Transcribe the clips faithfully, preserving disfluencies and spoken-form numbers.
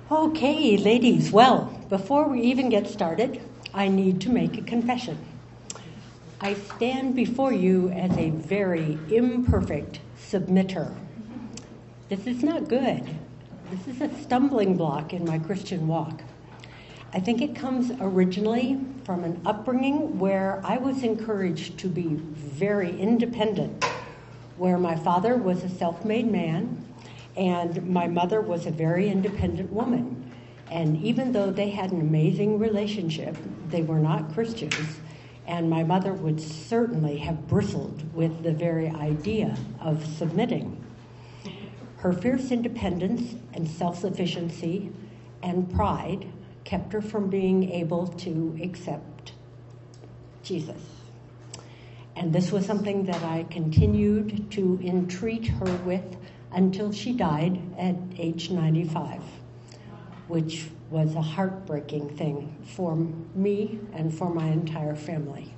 Okay, ladies, well, before we even get started, I need to make a confession. I stand before you as a very imperfect submitter. This is not good. This is a stumbling block in my Christian walk. I think it comes originally from an upbringing where I was encouraged to be very independent, where my father was a self-made man and my mother was a very independent woman. And even though they had an amazing relationship, they were not Christians. And my mother would certainly have bristled with the very idea of submitting. Her fierce independence and self-sufficiency and pride kept her from being able to accept Jesus. And this was something that I continued to entreat her with until she died at age ninety-five, which was a heartbreaking thing for me and for my entire family.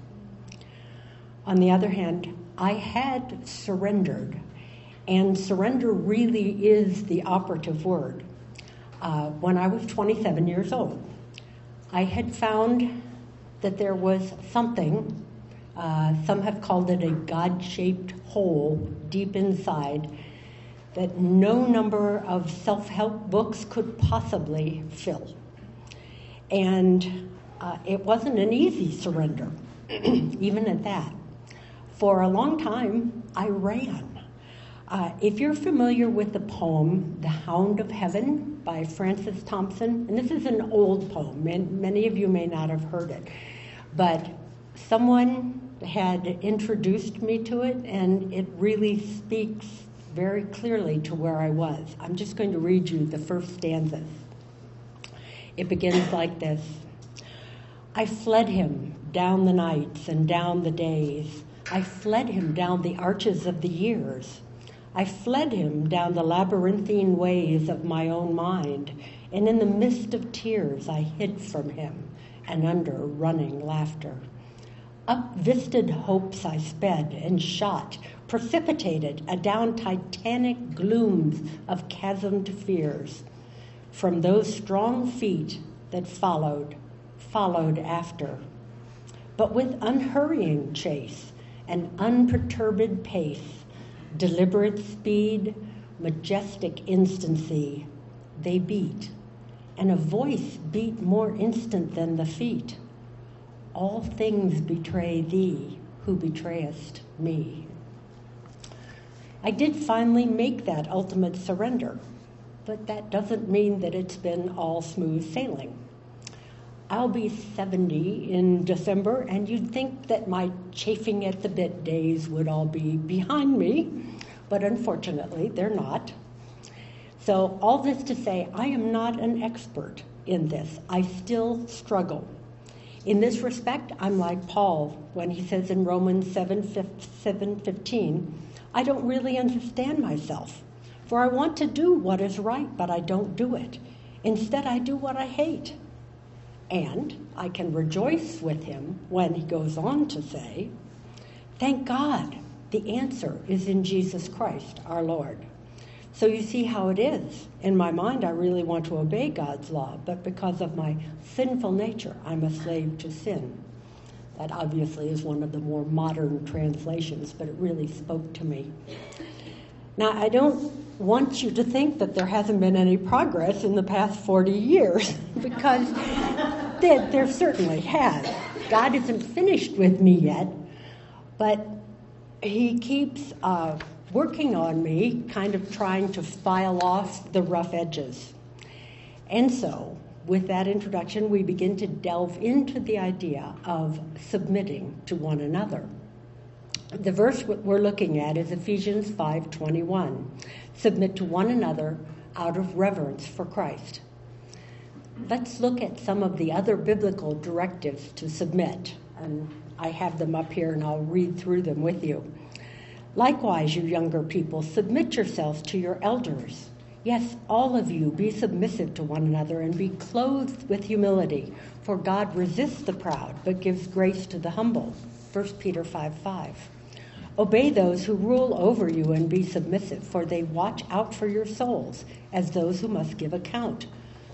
On the other hand, I had surrendered, and surrender really is the operative word. Uh, when I was twenty-seven years old, I had found that there was something, uh, some have called it a God-shaped hole deep inside, that no number of self-help books could possibly fill. And uh, it wasn't an easy surrender, even at that. For a long time, I ran. Uh, if you're familiar with the poem, The Hound of Heaven by Francis Thompson, and this is an old poem, and many of you may not have heard it, but someone had introduced me to it, and it really speaks very clearly to where I was. I'm just going to read you the first stanzas. It begins like this. I fled him down the nights and down the days. I fled him down the arches of the years. I fled him down the labyrinthine ways of my own mind, and in the mist of tears I hid from him, and under running laughter. Up visted hopes I sped and shot, precipitated adown titanic glooms of chasmed fears. From those strong feet that followed, followed after. But with unhurrying chase and unperturbed pace, deliberate speed, majestic instancy, they beat, and a voice beat more instant than the feet. All things betray thee, who betrayest me. I did finally make that ultimate surrender, but that doesn't mean that it's been all smooth sailing. I'll be seventy in December, and you'd think that my chafing at the bit days would all be behind me, but unfortunately they're not. So all this to say, I am not an expert in this. I still struggle. In this respect, I'm like Paul when he says in Romans seven fifteen, I don't really understand myself, for I want to do what is right, but I don't do it. Instead, I do what I hate. And I can rejoice with him when he goes on to say, thank God, the answer is in Jesus Christ, our Lord. So you see how it is. In my mind, I really want to obey God's law, but because of my sinful nature, I'm a slave to sin. That obviously is one of the more modern translations, but it really spoke to me. Now, I don't want you to think that there hasn't been any progress in the past forty years, because there, there certainly has. God isn't finished with me yet, but he keeps uh, working on me, kind of trying to file off the rough edges. And so, with that introduction, we begin to delve into the idea of submitting to one another. The verse we're looking at is Ephesians five twenty-one. Submit to one another out of reverence for Christ. Let's look at some of the other biblical directives to submit. And I have them up here and I'll read through them with you. Likewise, you younger people, submit yourselves to your elders. Yes, all of you, be submissive to one another and be clothed with humility, for God resists the proud, but gives grace to the humble. First Peter five five. Obey those who rule over you and be submissive, for they watch out for your souls as those who must give account.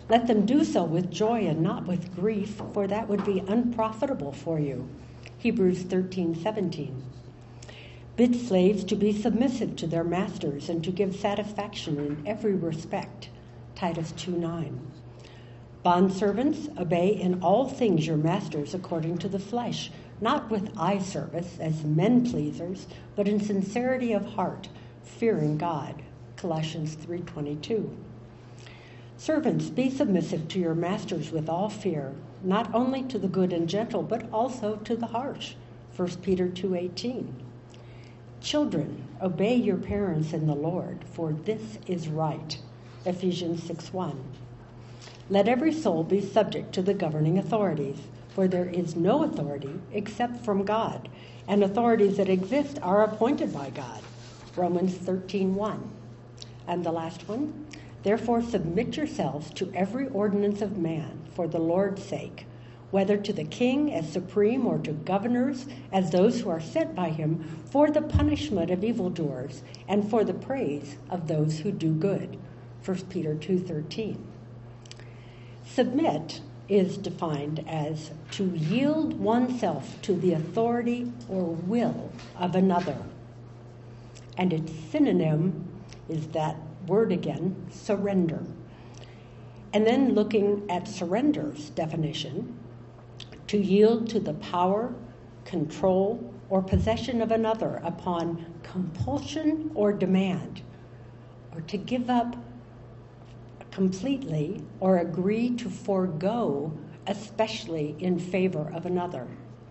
Let them do so with joy and not with grief, for that would be unprofitable for you. Hebrews thirteen seventeen. Bid slaves to be submissive to their masters and to give satisfaction in every respect. Titus two nine. Bondservants, obey in all things your masters according to the flesh, not with eye service as men pleasers, but in sincerity of heart, fearing God. Colossians three twenty-two. Servants, be submissive to your masters with all fear, not only to the good and gentle, but also to the harsh. First Peter two eighteen. Children, obey your parents in the Lord, for this is right. Ephesians six one. Let every soul be subject to the governing authorities, for there is no authority except from God, and authorities that exist are appointed by God. Romans thirteen one. And the last one, therefore submit yourselves to every ordinance of man for the Lord's sake, whether to the king as supreme or to governors as those who are sent by him, for the punishment of evildoers and for the praise of those who do good. First Peter two thirteen. Submit is defined as to yield oneself to the authority or will of another. And its synonym is that word again, surrender. And then looking at surrender's definition, to yield to the power, control, or possession of another upon compulsion or demand, or to give up completely or agree to forego, especially in favor of another.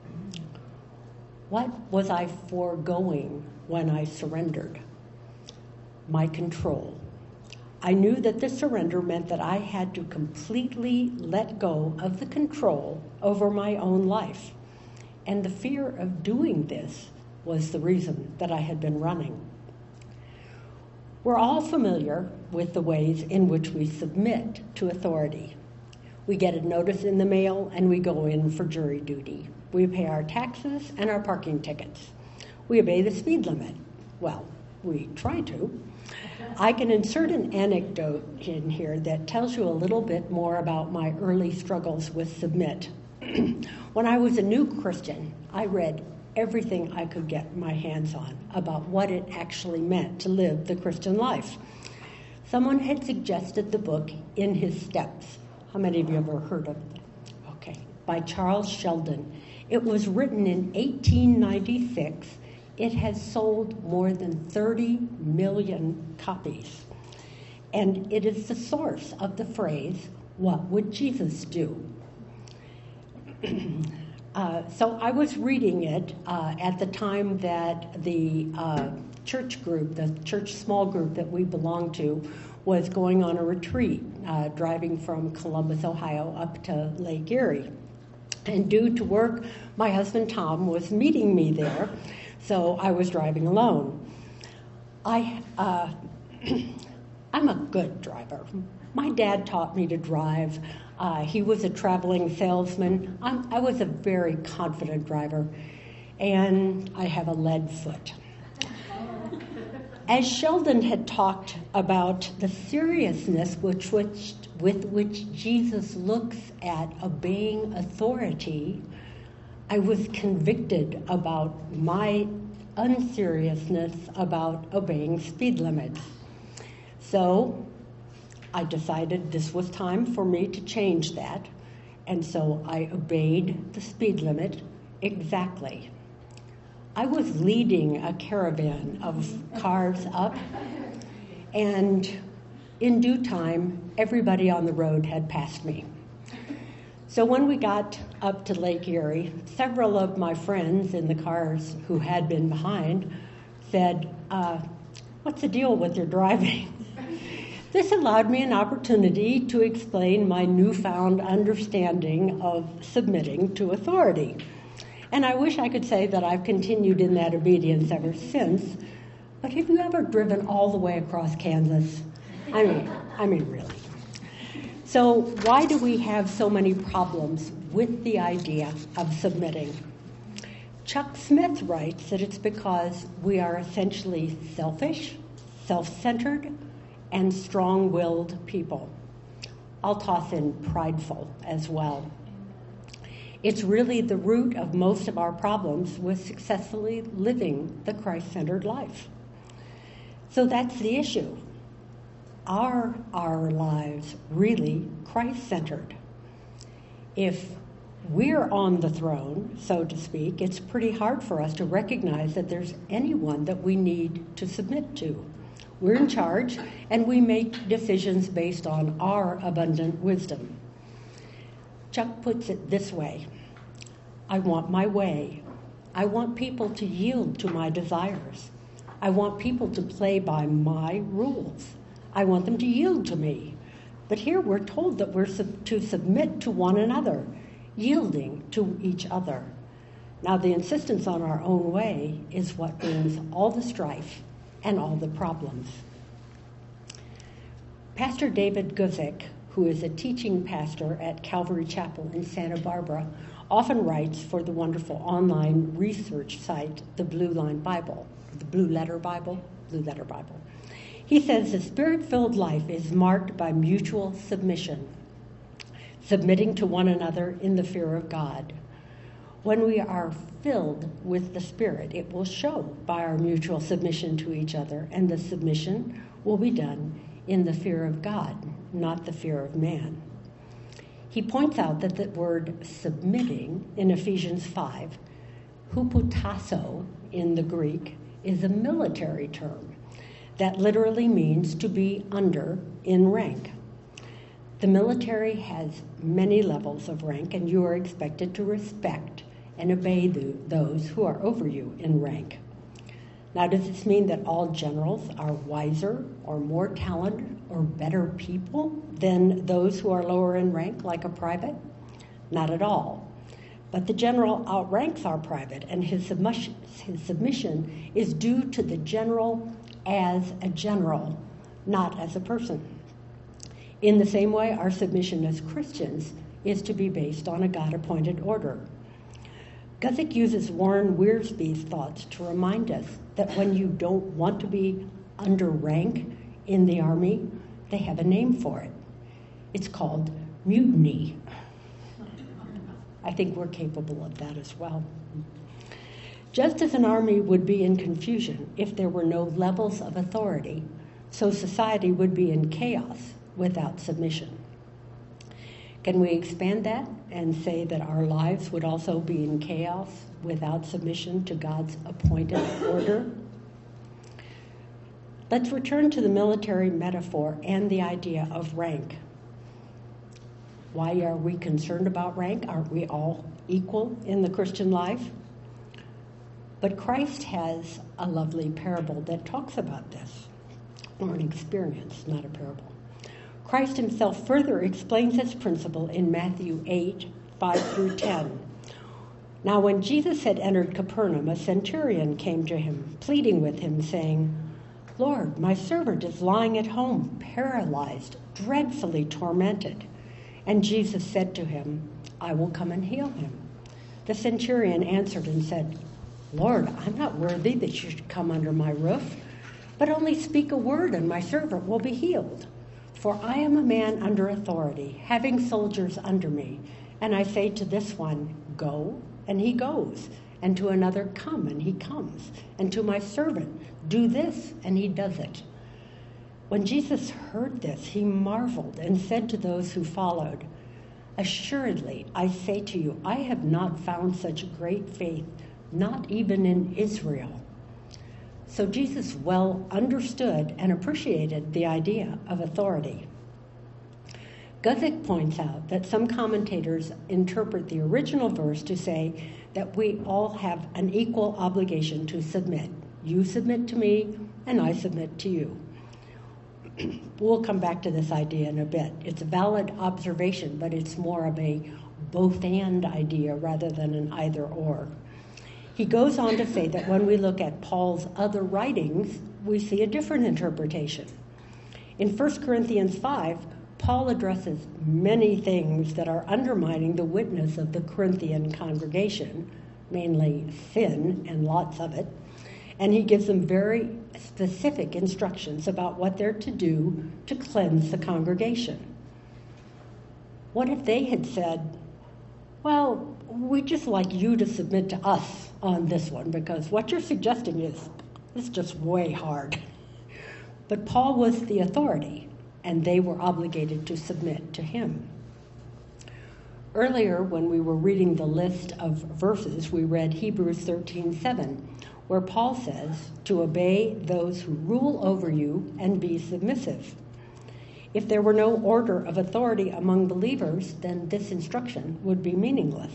What was I foregoing when I surrendered? My control. I knew that this surrender meant that I had to completely let go of the control over my own life. And the fear of doing this was the reason that I had been running. We're all familiar with the ways in which we submit to authority. We get a notice in the mail and we go in for jury duty. We pay our taxes and our parking tickets. We obey the speed limit. Well, we try to. I can insert an anecdote in here that tells you a little bit more about my early struggles with submit. When I was a new Christian, I read everything I could get my hands on about what it actually meant to live the Christian life. Someone had suggested the book In His Steps. How many of you ever heard of it? Okay, by Charles Sheldon. It was written in eighteen ninety-six. It has sold more than thirty million copies. And it is the source of the phrase, what would Jesus do? Uh, so I was reading it uh, at the time that the uh, church group, the church small group that we belonged to, was going on a retreat, uh, driving from Columbus, Ohio, up to Lake Erie. And due to work, my husband Tom was meeting me there, so I was driving alone. I, uh, I'm a good driver. My dad taught me to drive. Uh, he was a traveling salesman. I'm, I was a very confident driver, and I have a lead foot. As Sheldon had talked about the seriousness which, which, with which Jesus looks at obeying authority, I was convicted about my unseriousness about obeying speed limits. So I decided this was time for me to change that, and so I obeyed the speed limit exactly. I was leading a caravan of cars up, and in due time, everybody on the road had passed me. So when we got up to Lake Erie, several of my friends in the cars who had been behind said, uh, what's the deal with your driving? This allowed me an opportunity to explain my newfound understanding of submitting to authority. And I wish I could say that I've continued in that obedience ever since. But have you ever driven all the way across Kansas? I mean, I mean, really. So why do we have so many problems with the idea of submitting? Chuck Smith writes that it's because we are essentially selfish, self-centered, and strong-willed people. I'll toss in prideful as well. It's really the root of most of our problems with successfully living the Christ-centered life. So that's the issue. Are our lives really Christ-centered? If we're on the throne, so to speak, it's pretty hard for us to recognize that there's anyone that we need to submit to. We're in charge, and we make decisions based on our abundant wisdom. Chuck puts it this way: I want my way. I want people to yield to my desires. I want people to play by my rules. I want them to yield to me. But here we're told that we're sub- to submit to one another, yielding to each other. Now, the insistence on our own way is what brings all the strife and all the problems. Pastor David Guzik, who is a teaching pastor at Calvary Chapel in Santa Barbara, often writes for the wonderful online research site, the Blue Line Bible, the Blue Letter Bible, Blue Letter Bible. He says the spirit-filled life is marked by mutual submission, submitting to one another in the fear of God. When we are filled with the Spirit, it will show by our mutual submission to each other, and the submission will be done in the fear of God, not the fear of man. He points out that the word submitting in Ephesians five, hupotasso in the Greek, is a military term that literally means to be under in rank. The military has many levels of rank, and you are expected to respect and obey the, those who are over you in rank. Now, does this mean that all generals are wiser or more talented or better people than those who are lower in rank, like a private? Not at all. But the general outranks our private, and his submission, his submission is due to the general as a general, not as a person. In the same way, our submission as Christians is to be based on a God-appointed order. Guzik uses Warren Wiersbe's thoughts to remind us that when you don't want to be under rank in the Army, they have a name for it. It's called mutiny. I think we're capable of that as well. Just as an army would be in confusion if there were no levels of authority, so society would be in chaos without submission. Can we expand that and say that our lives would also be in chaos without submission to God's appointed order? Let's return to the military metaphor and the idea of rank. Why are we concerned about rank? Aren't we all equal in the Christian life? But Christ has a lovely parable that talks about this, or an experience, not a parable. Christ himself further explains this principle in Matthew eight, five through ten. Now when Jesus had entered Capernaum, a centurion came to him, pleading with him, saying, "Lord, my servant is lying at home, paralyzed, dreadfully tormented." And Jesus said to him, "I will come and heal him." The centurion answered and said, "Lord, I'm not worthy that you should come under my roof, but only speak a word and my servant will be healed. For I am a man under authority, having soldiers under me. And I say to this one, 'Go,' and he goes, and to another, 'Come,' and he comes, and to my servant, 'Do this,' and he does it." When Jesus heard this, he marveled and said to those who followed, "Assuredly, I say to you, I have not found such great faith, not even in Israel." So Jesus well understood and appreciated the idea of authority. Guzik points out that some commentators interpret the original verse to say that we all have an equal obligation to submit. You submit to me, and I submit to you. We'll come back to this idea in a bit. It's a valid observation, but it's more of a both-and idea rather than an either-or. He goes on to say that when we look at Paul's other writings, we see a different interpretation. In First Corinthians five, Paul addresses many things that are undermining the witness of the Corinthian congregation, mainly sin and lots of it, and he gives them very specific instructions about what they're to do to cleanse the congregation. What if they had said, well, we'd just like you to submit to us on this one because what you're suggesting is, is just way hard. But Paul was the authority, and they were obligated to submit to him. Earlier, when we were reading the list of verses, we read Hebrews thirteen seven, where Paul says to obey those who rule over you and be submissive. If there were no order of authority among believers, then this instruction would be meaningless.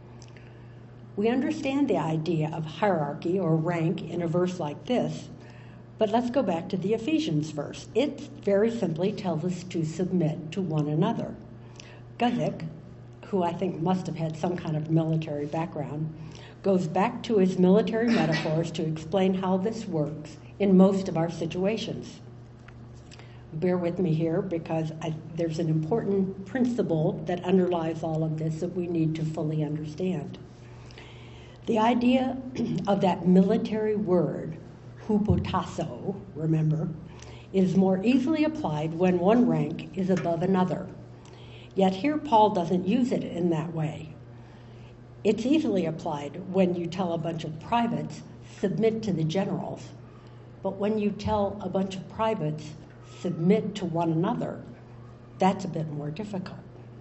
We understand the idea of hierarchy or rank in a verse like this, but let's go back to the Ephesians verse. It very simply tells us to submit to one another. Guzik, who I think must have had some kind of military background, goes back to his military metaphors to explain how this works in most of our situations. Bear with me here because I, there's an important principle that underlies all of this that we need to fully understand. The idea of that military word, hupotasso, remember, is more easily applied when one rank is above another. Yet here Paul doesn't use it in that way. It's easily applied when you tell a bunch of privates, submit to the generals. But when you tell a bunch of privates, submit to one another, that's a bit more difficult.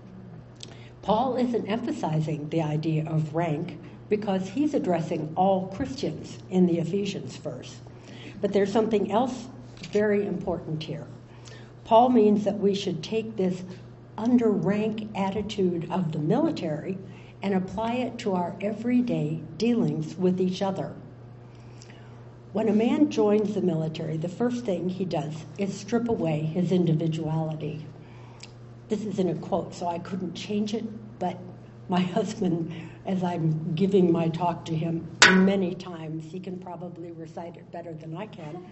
Paul isn't emphasizing the idea of rank because he's addressing all Christians in the Ephesians verse. But there's something else very important here. Paul means that we should take this under rank attitude of the military and apply it to our everyday dealings with each other. When a man joins the military, the first thing he does is strip away his individuality. This is in a quote, so I couldn't change it, but my husband, as I'm giving my talk to him many times, he can probably recite it better than I can,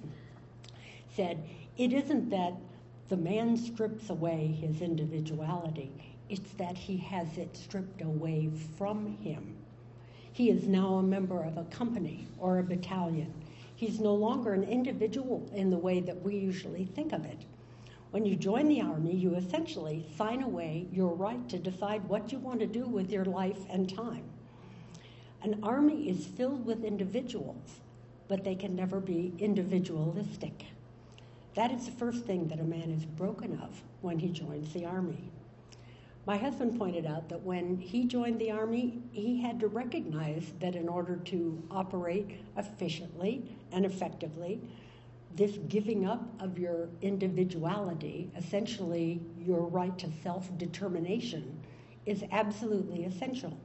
said, it isn't that the man strips away his individuality, it's that he has it stripped away from him. He is now a member of a company or a battalion. He's no longer an individual in the way that we usually think of it. When you join the Army, you essentially sign away your right to decide what you want to do with your life and time. An army is filled with individuals, but they can never be individualistic. That is the first thing that a man is broken of when he joins the Army. My husband pointed out that when he joined the Army, he had to recognize that in order to operate efficiently and effectively, this giving up of your individuality, essentially your right to self-determination, is absolutely essential.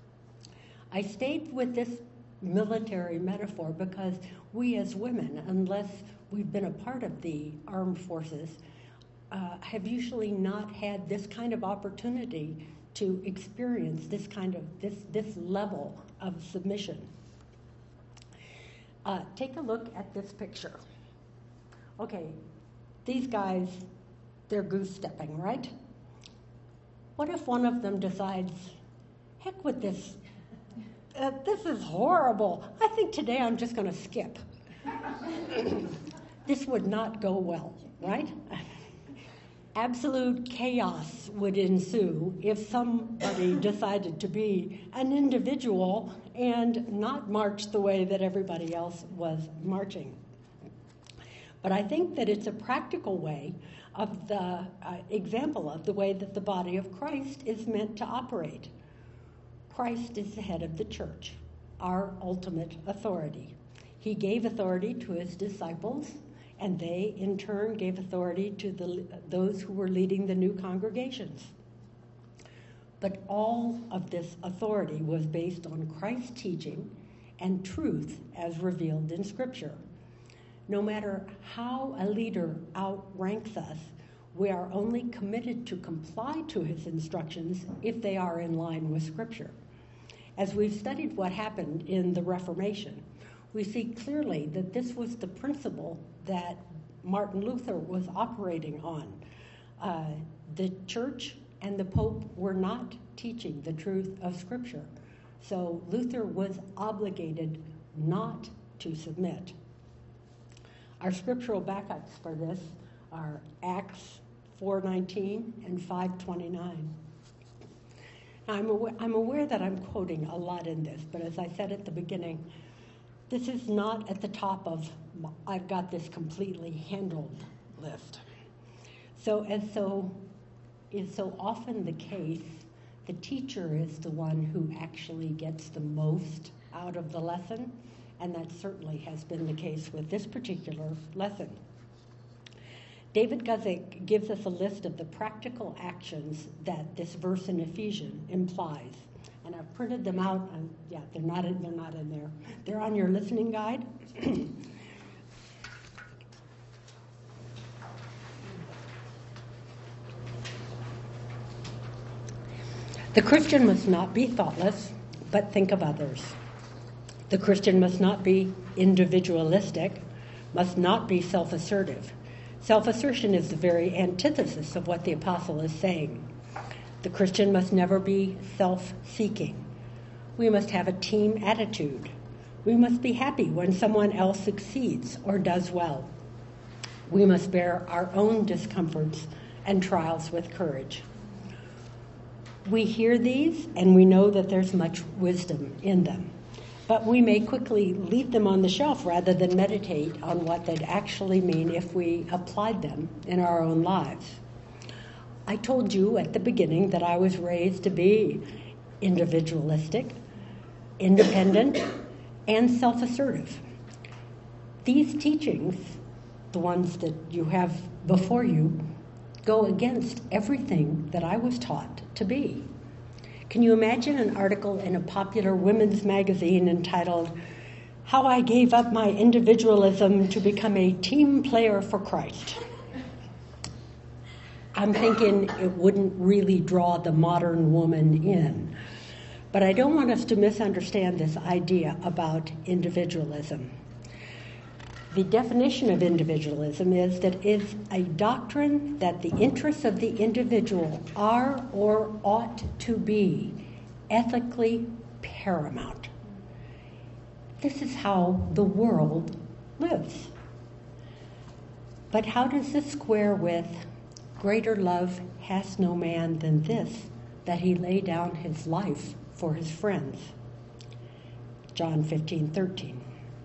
I stayed with this military metaphor because we as women, unless we've been a part of the armed forces, uh, have usually not had this kind of opportunity to experience this kind of, this, this level of submission. Uh, take a look at this picture. Okay, these guys, they're goose-stepping, right? What if one of them decides, heck with this, uh, this is horrible. I think today I'm just going to skip. This would not go well, right? Absolute chaos would ensue if somebody decided to be an individual and not march the way that everybody else was marching. But I think that it's a practical way of the uh, example of the way that the body of Christ is meant to operate. Christ is the head of the church, our ultimate authority. He gave authority to his disciples, and they, in turn, gave authority to the, those who were leading the new congregations. But all of this authority was based on Christ's teaching and truth as revealed in Scripture. No matter how a leader outranks us, we are only committed to comply to his instructions if they are in line with Scripture. As we've studied what happened in the Reformation, we see clearly that this was the principle that Martin Luther was operating on. Uh, the church and the Pope were not teaching the truth of Scripture. So Luther was obligated not to submit. Our scriptural backups for this are Acts four nineteen and five twenty-nine. I'm aware, I'm aware that I'm quoting a lot in this, but as I said at the beginning, this is not at the top of my, I've got this completely handled list. So as so is so often the case, the teacher is the one who actually gets the most out of the lesson, and that certainly has been the case with this particular lesson. David Guzik gives us a list of the practical actions that this verse in Ephesians implies. And I've printed them out. And yeah, they're not in, they're not in there. They're on your listening guide. The Christian must not be thoughtless, but think of others. The Christian must not be individualistic, must not be self-assertive. Self-assertion is the very antithesis of what the apostle is saying. The Christian must never be self-seeking. We must have a team attitude. We must be happy when someone else succeeds or does well. We must bear our own discomforts and trials with courage. We hear these and we know that there's much wisdom in them, but we may quickly leave them on the shelf rather than meditate on what they'd actually mean if we applied them in our own lives. I told you at the beginning that I was raised to be individualistic, independent, and self-assertive. These teachings, the ones that you have before you, go against everything that I was taught to be. Can you imagine an article in a popular women's magazine entitled, "How I Gave Up My Individualism to Become a Team Player for Christ"? I'm thinking it wouldn't really draw the modern woman in. But I don't want us to misunderstand this idea about individualism. The definition of individualism is that it's a doctrine that the interests of the individual are or ought to be ethically paramount. This is how the world lives. But how does this square with greater love has no man than this, that he lay down his life for his friends? John fifteen thirteen.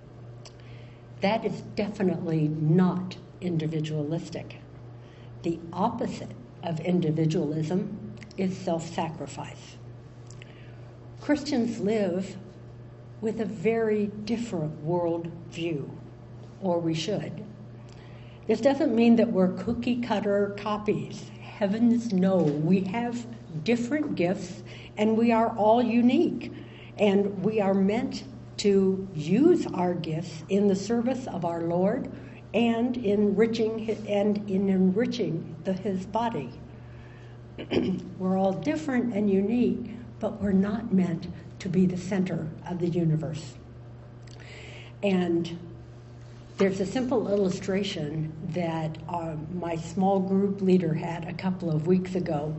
That is definitely not individualistic. The opposite of individualism is self-sacrifice. Christians live with a very different world view, or we should. This doesn't mean that we're cookie-cutter copies. Heavens no, we have different gifts and we are all unique, and we are meant to use our gifts in the service of our Lord and enriching and in enriching the, his body. We're all different and unique, but we're not meant to be the center of the universe. And there's a simple illustration that uh, my small group leader had a couple of weeks ago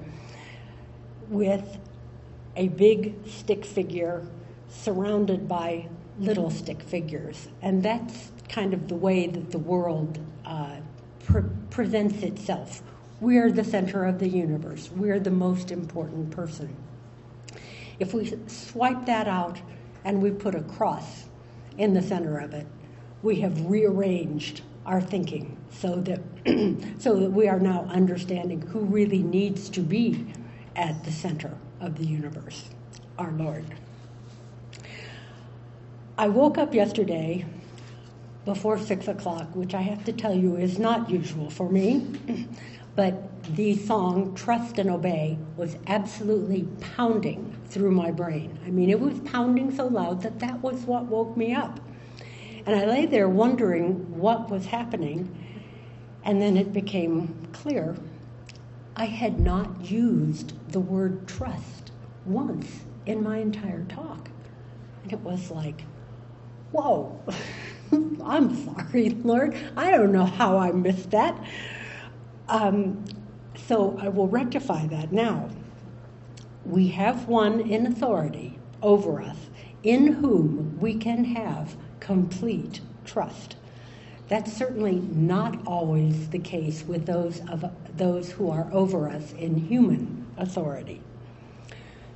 with a big stick figure surrounded by little stick figures. And that's kind of the way that the world uh, pre- presents itself. We're the center of the universe. We're the most important person. If we swipe that out and we put a cross in the center of it, we have rearranged our thinking so that so that we are now understanding who really needs to be at the center of the universe, our Lord. I woke up yesterday before six o'clock, which I have to tell you is not usual for me, but the song Trust and Obey was absolutely pounding through my brain. I mean, it was pounding so loud that that was what woke me up. And I lay there wondering what was happening, and then it became clear I had not used the word trust once in my entire talk. And it was like, whoa, I'm sorry, Lord. I don't know how I missed that. Um, so I will rectify that now. We have one in authority over us, in whom we can have complete trust. That's certainly not always the case with those of those who are over us in human authority.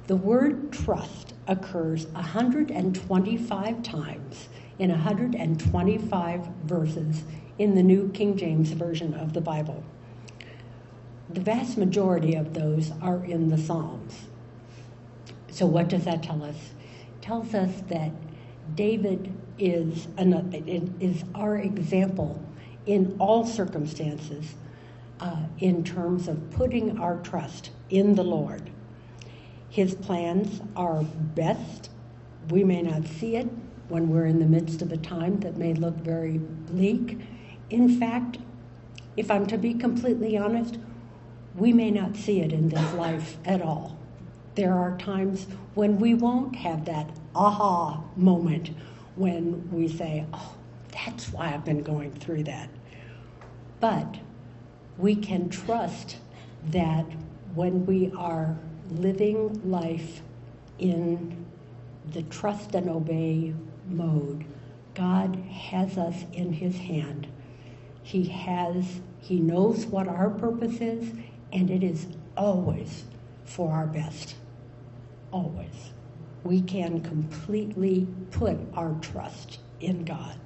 The word trust occurs one hundred twenty-five times in one hundred twenty-five verses in the New King James Version of the Bible. The vast majority of those are in the Psalms. So what does that tell us? It tells us that David is, an, is our example in all circumstances uh, in terms of putting our trust in the Lord. His plans are best. We may not see it when we're in the midst of a time that may look very bleak. In fact, if I'm to be completely honest, we may not see it in this life at all. There are times when we won't have that aha moment when we say, oh, that's why I've been going through that. But we can trust that when we are living life in the trust and obey mode, God has us in his hand. He has, he knows what our purpose is, and it is always for our best. Always. We can completely put our trust in God.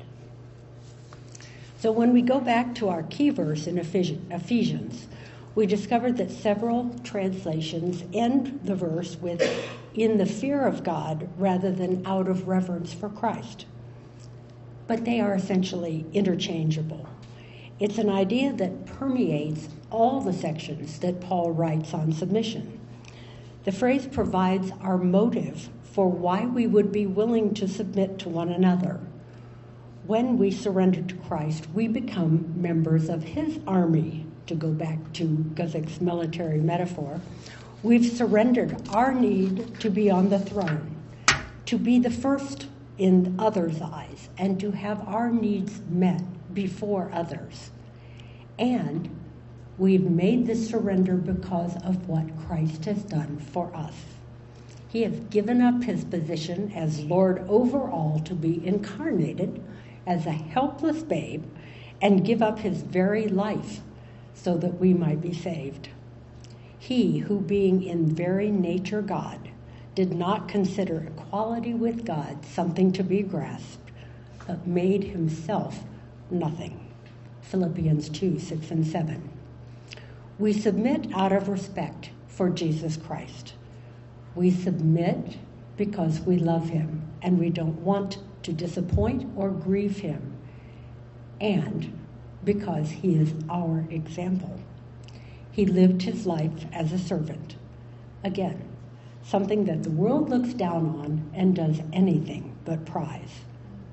So when we go back to our key verse in Ephesians, we discovered that several translations end the verse with "in the fear of God" rather than "out of reverence for Christ." But they are essentially interchangeable. It's an idea that permeates all the sections that Paul writes on submission. The phrase provides our motive for why we would be willing to submit to one another. When we surrender to Christ, we become members of his army. To go back to Guzik's military metaphor, we've surrendered our need to be on the throne, to be the first in others' eyes, and to have our needs met before others. And we've made this surrender because of what Christ has done for us. He has given up his position as Lord over all to be incarnated as a helpless babe and give up his very life so that we might be saved. He, who being in very nature God, did not consider equality with God something to be grasped, but made himself nothing. Philippians two, six and seven. We submit out of respect for Jesus Christ. We submit because we love him and we don't want to disappoint or grieve him, and because he is our example. He lived his life as a servant. Again, something that the world looks down on and does anything but prize.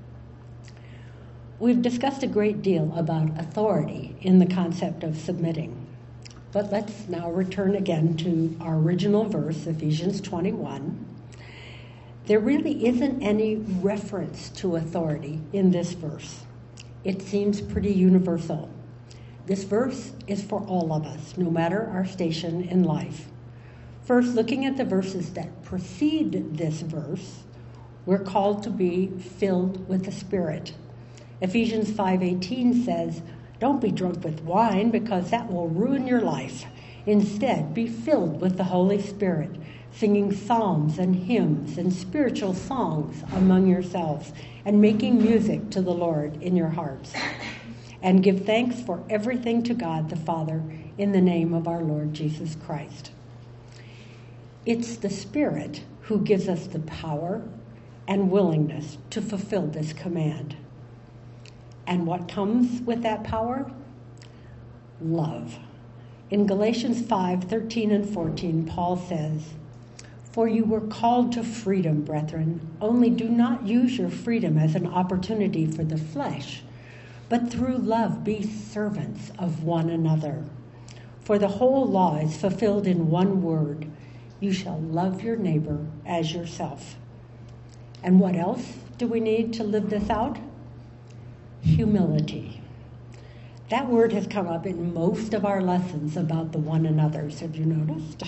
We've discussed a great deal about authority in the concept of submitting. But let's now return again to our original verse, Ephesians twenty-one. There really isn't any reference to authority in this verse. It seems pretty universal. This verse is for all of us, no matter our station in life. First, looking at the verses that precede this verse, we're called to be filled with the Spirit. Ephesians five eighteen says, "Don't be drunk with wine, because that will ruin your life. Instead, be filled with the Holy Spirit, singing psalms and hymns and spiritual songs among yourselves, and making music to the Lord in your hearts. And give thanks for everything to God the Father in the name of our Lord Jesus Christ." It's the Spirit who gives us the power and willingness to fulfill this command. And what comes with that power? Love. In Galatians five, thirteen and fourteen, Paul says, "For you were called to freedom, brethren, only do not use your freedom as an opportunity for the flesh, but through love be servants of one another. For the whole law is fulfilled in one word, you shall love your neighbor as yourself." And what else do we need to live this out? Humility. That word has come up in most of our lessons about the one another's. Have you noticed?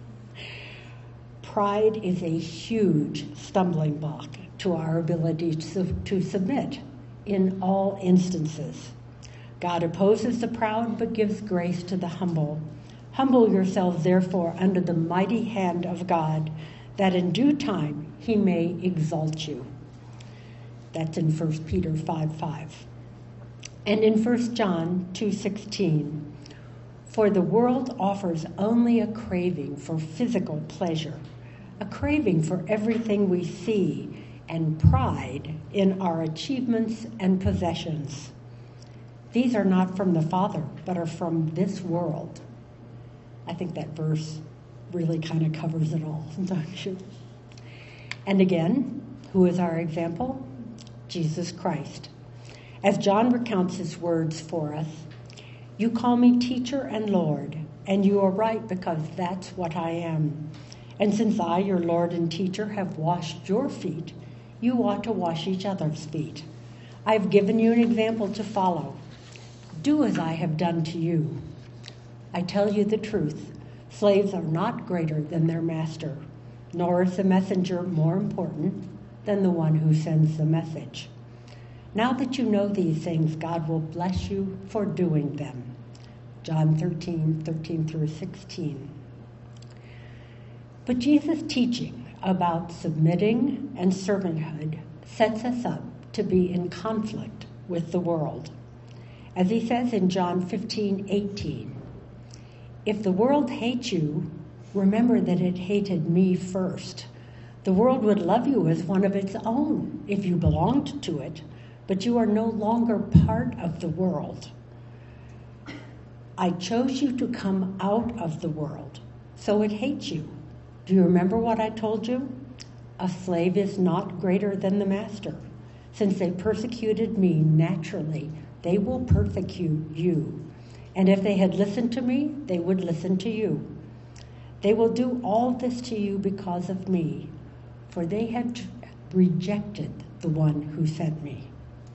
Pride is a huge stumbling block to our ability to, to submit in all instances. God opposes the proud but gives grace to the humble. Humble yourselves, therefore, under the mighty hand of God, that in due time he may exalt you. That's in First Peter five five. And in First John two sixteen, for the world offers only a craving for physical pleasure, a craving for everything we see, and pride in our achievements and possessions. These are not from the Father, but are from this world. I think that verse really kind of covers it all, don't you? And again, who is our example? Jesus Christ. As John recounts his words for us, you call me teacher and Lord, and you are right because that's what I am. And since I, your Lord and teacher, have washed your feet, you ought to wash each other's feet. I've given you an example to follow. Do as I have done to you. I tell you the truth. Slaves are not greater than their master, nor is the messenger more important than the one who sends the message. Now that you know these things, God will bless you for doing them. John thirteen, thirteen through sixteen. But Jesus' teaching about submitting and servanthood sets us up to be in conflict with the world. As he says in John fifteen, eighteen, if the world hates you, remember that it hated me first. The world would love you as one of its own if you belonged to it, but you are no longer part of the world. I chose you to come out of the world, so it hates you. Do you remember what I told you? A slave is not greater than the master. Since they persecuted me naturally, they will persecute you. And if they had listened to me, they would listen to you. They will do all this to you because of me, for they had rejected the one who sent me.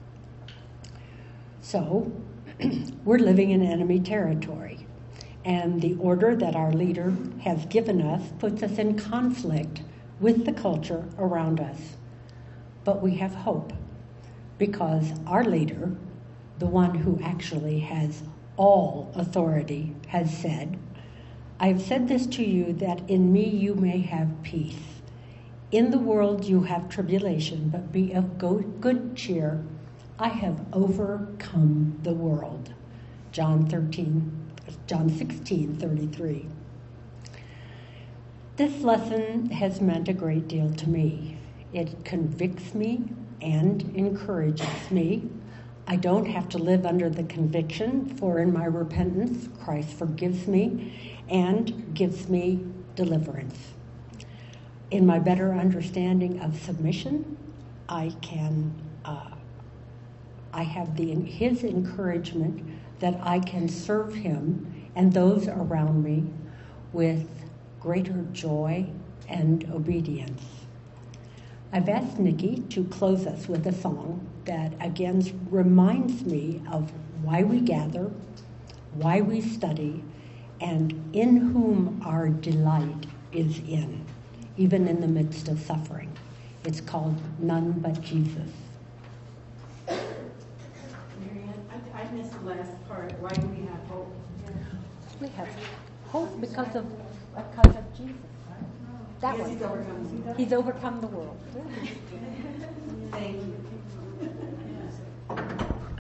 So, we're living in enemy territory, and the order that our leader has given us puts us in conflict with the culture around us. But we have hope, because our leader, the one who actually has all authority, has said, I have said this to you that in me you may have peace. In the world you have tribulation, but be of good cheer. I have overcome the world. John thirteen, John sixteen, thirty-three. This lesson has meant a great deal to me. It convicts me and encourages me. I don't have to live under the conviction, for in my repentance, Christ forgives me and gives me deliverance. In my better understanding of submission, I can, uh, I have the his encouragement that I can serve him and those around me with greater joy and obedience. I've asked Nikki to close us with a song that again reminds me of why we gather, why we study, and in whom our delight is in, even in the midst of suffering. It's called None But Jesus. Marianne, I, I missed the last part. Why do we have hope? We have hope because of because of Jesus. That Yes, one. he's overcome. He's overcome the world. Thank you.